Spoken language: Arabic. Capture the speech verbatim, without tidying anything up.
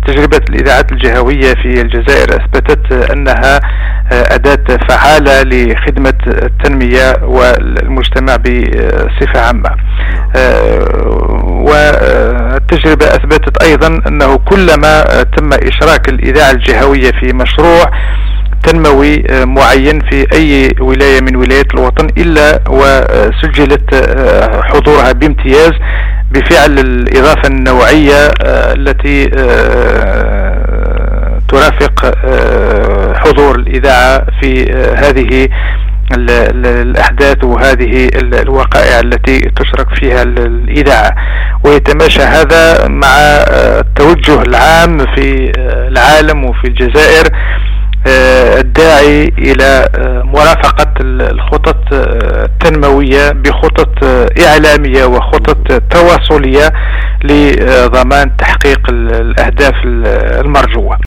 تجربة الإذاعات الجهوية في الجزائر أثبتت أنها أداة فعالة لخدمة التنمية والمجتمع بصفة عامة. والتجربة أثبتت أيضا أنه كلما تم إشراك الإذاعة الجهوية في مشروع تنموي معين في أي ولاية من ولايات الوطن إلا وسجلت حضورها بامتياز بفعل الإضافة النوعية التي ترافق حضور الإذاعة في هذه الأحداث وهذه الوقائع التي تشرك فيها الإذاعة. ويتماشى هذا مع التوجه العام في العالم وفي الجزائر الداعي إلى مرافقة الخطط التنموية بخطط إعلامية وخطط تواصلية لضمان تحقيق الأهداف المرجوة.